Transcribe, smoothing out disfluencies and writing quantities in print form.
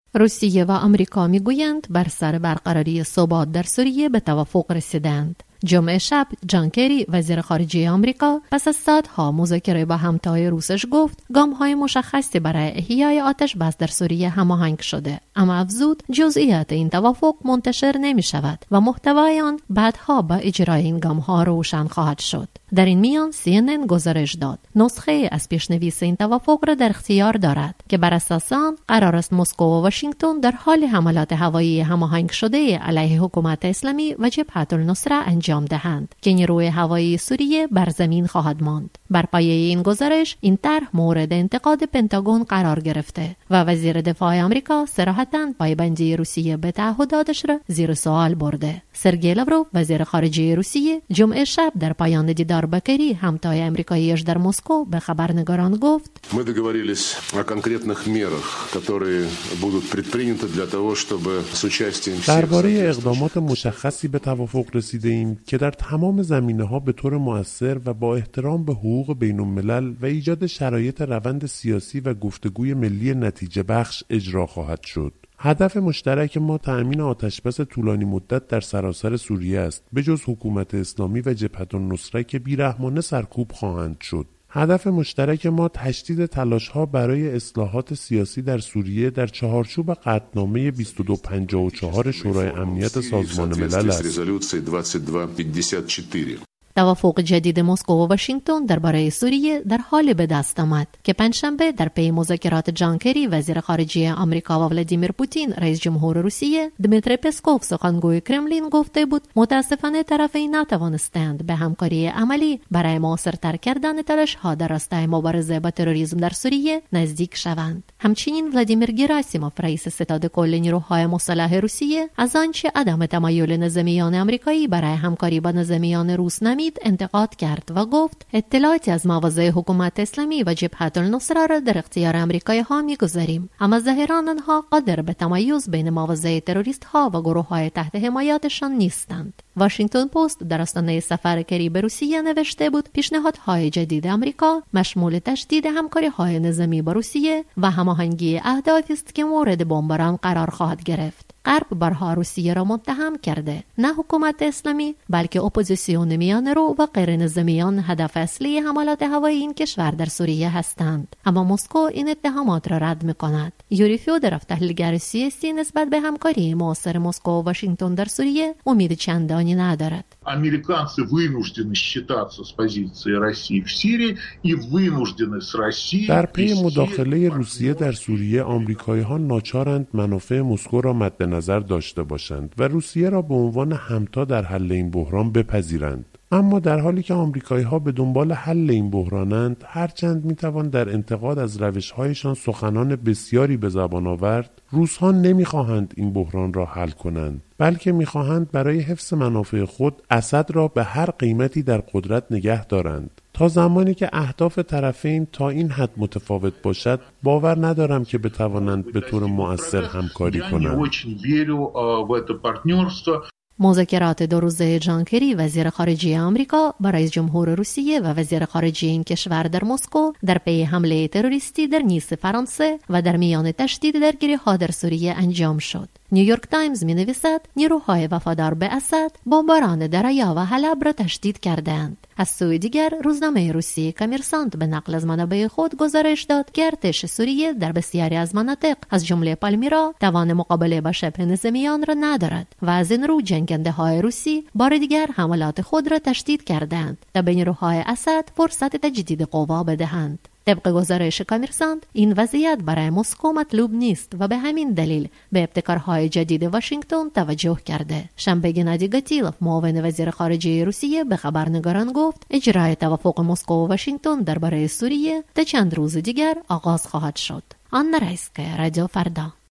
روسیه و آمریکا میگویند بر سر برقراری ثبات در سوریه به توافق رسیدند. جمعه شب جان کری وزیر خارجه آمریکا پس از ساعتها مذاکره با همتای روسش گفت گام‌های مشخصی برای احیای آتش بس در سوریه هماهنگ شده، اما افزود جزئیات این توافق منتشر نمی شود و محتوای آن بعدها با اجرای این گام‌ها روشن خواهد شد. در این میان CNN گزارش داد نسخه از پیشنویس این توافق را در اختیار دارد که بر اساس آن قرار است مسکو و واشنگتن در حال حملات هوایی هماهنگ شده علیه حکومت اسلامی و جبهة النصره انجام دهند که نیروی هوایی سوریه بر زمین خواهد ماند. بر پایه این گزارش این طرح مورد انتقاد پنتاگون قرار گرفته و وزیر دفاع آمریکا صراحتاً پایبندی روسیه به تعهداتش را زیر سوال برده. سرگئی لاوروف وزیر خارجه روسیه جمعه شب در پایان دیدار با کری همتای آمریکاییش در مسکو به خبرنگاران گفت Мы договорились о конкретных мерах, которые будут предприняты для того, чтобы с участием всех. درباره اقدامات مشخصی به توافق رسیده ایم که در تمام زمینه‌ها به طور مؤثر و با احترام به حقوق بین‌الملل و ایجاد شرایط روند سیاسی و گفتگوی ملی نتیجه بخش اجرا خواهد شد. هدف مشترک ما تأمین آتشبس طولانی مدت در سراسر سوریه است، به جز حکومت اسلامی و جبهة النصره که بیرحمانه سرکوب خواهند شد. هدف مشترک ما تشدید تلاش‌ها برای اصلاحات سیاسی در سوریه در چهارچوب قطعنامه 2254 شورای امنیت سازمان ملل است. توافق جدید مسکو و واشنگتن درباره سوریه در حال به دست آمد که پنجشنبه در پی مذاکرات جان کری وزیر خارجه آمریکا و ولادیمیر پوتین رئیس جمهور روسیه، دمیتری پسکوف سخنگوی کرملین گفته بود متاسفانه طرفین نتوانستند به همکاری عملی برای مؤثرتر کردن تلاش‌ها در راستای مبارزه با تروریسم در سوریه نزدیک شوند. همچنین ولادیمیر گراسیموف رئیس ستاد کل نیروهای مسلح روسیه از آنچه عدم تمایل نظامیان آمریکایی برای همکاری با نظامیان روس انتقاد کرد و گفت اطلاعاتی از مواضع حکومت اسلامی و جبهة النصره را در اختیار آمریکایی ها می‌گذاریم، اما ظاهراً آنها قادر به تمایز بین مواضع تروریست ها و گروه های تحت حمایتشان نیستند. واشنگتن پست در آستانه سفر کری به روسیه نوشته بود پیشنهادهای جدید آمریکا مشمول تشدید همکاری‌های نظامی با روسیه و هماهنگی اهدافی است که مورد بمباران قرار خواهد گرفت. غرب بارها روسیه را متهم کرده، نه حکومت اسلامی بلکه اپوزیسیون میان رو و غیر نظامیان هدف اصلی حملات هوایی این کشور در سوریه هستند، اما مسکو این اتهامات را رد می‌کند. یوری فیودروف تحلیلگر سیاسی نسبت به همکاری موثر مسکو و واشنگتن در سوریه امید چندانی ندارد. Американцы вынуждены считаться с позицией России в Сирии и вынуждены с Россией. در پی مداخله روسیه در سوریه آمریکایی‌ها ناچارند منافع مسکو را مد نظر داشته باشند و روسیه را به عنوان همتا در حل این بحران بپذیرند. اما در حالی که آمریکایی‌ها به دنبال حل این بحرانند، هرچند میتوان در انتقاد از روش‌هایشان سخنان بسیاری به زبان آورد، روس‌ها نمیخواهند این بحران را حل کنند، بلکه میخواهند برای حفظ منافع خود اسد را به هر قیمتی در قدرت نگه دارند. تا زمانی که اهداف طرفین تا این حد متفاوت باشد، باور ندارم که بتوانند به طور مؤثر همکاری کنند. مذاکرات دو روزه جان کری وزیر خارجه آمریکا با رئیس جمهور روسیه و وزیر خارجه این کشور در مسکو در پی حمله تروریستی در نیس فرانسه و در میان تشدید درگیری‌ها در سوریه انجام شد. نیویورک تایمز می‌نویسد نیروهای وفادار به اسد بمباران دریا و حلب را تشدید کردند. از سوی دیگر روزنامه روسی کامرسانت به نقل از منابع خود گزارش داد که ارتش سوریه در بسیاری از مناطق از جمله پالمیرا توان مقابله با شبه نظامیان را ندارد و از این رو جنگنده‌های روسی بار دیگر حملات خود را تشدید کردند تا به نیروهای اسد فرصت تجدید قوا بدهند. طبق گزارش کامرسانت این وضعیت برای مسکو مطلوب نیست و به همین دلیل به ابتکارهای جدید واشنگتن توجه کرده. شنبه گنادی گاتیلوف معاون وزیر خارجه روسیه به خبرنگاران گفت اجرای توافق مسکو و واشنگتن درباره سوریه تا چند روز دیگر آغاز خواهد شد. آنا رایسکایا، رادیو فردا.